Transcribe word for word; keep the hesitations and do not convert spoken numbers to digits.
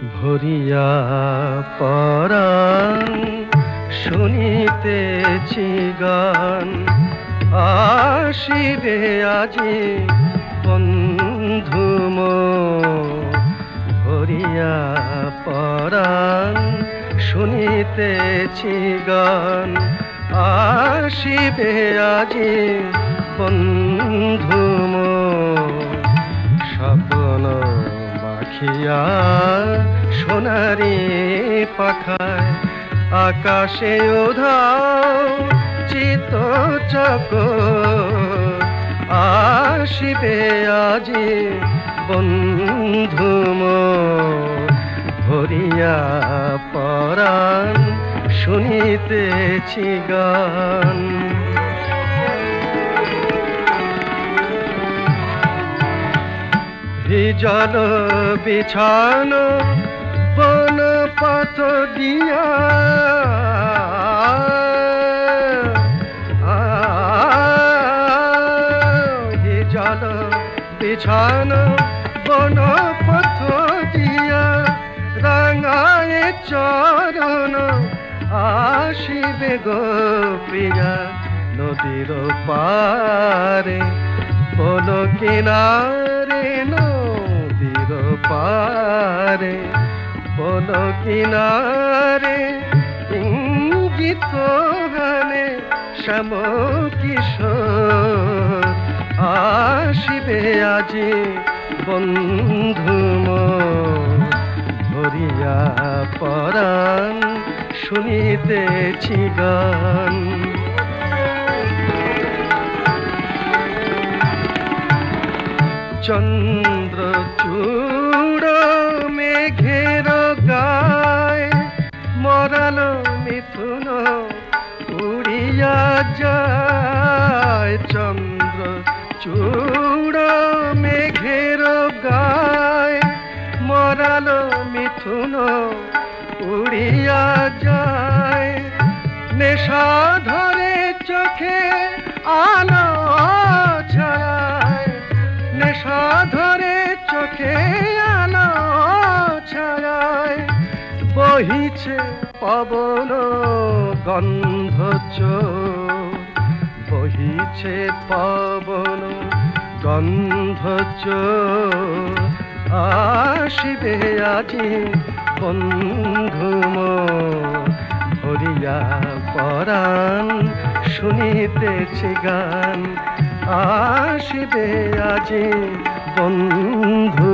ভরিয়া পরাণ শুনিতেছি গান, আসিবে আজি বন্ধু মোর। ভরিয়া পরাণ শুনিতেছি গান, আসিবে আজি বন্ধু মোর। স্বপ্ন মাখিয়া সোনারি পাখায় আকাশে উধাও চিত চকোর। আসিবে আজি বন্ধু মোর। ভরিয়া পরাণ শুনিতেছি গান। ভিজল বিছানো বন পথ দিয়া, ভিজল বিছানো বন পথ দিয়া, রাঙায় চরণ আসিবে গো প্রিয়া। নদীর পারে বন কিনারে, নদীর পারে বন কিনারে, ইঙ্গিত হানে শ্যাম কিশোর। আসিবে আজি বন্ধু মোর। ভরিয়া পরাণ শুনিতেছি গান। চন্দ্র চূড় মেঘের গায়, মরাল মিথুন উড়িয়া যায়। চন্দ্র চূড় মেঘের গায়, মরাল মিথুন উড়িয়া যায়। নেশা ধরে চোখে আলো ছায়, নেশা ধরে চোখে আলো ছায়। বহিছে পবন গন্ধ চোর, বহিছে পবন গন্ধ চোর। আসিবে আজি বন্ধু মোর। ভরিয়া পরাণ শুনিতেছি গান, আসিবে আজি বন্ধু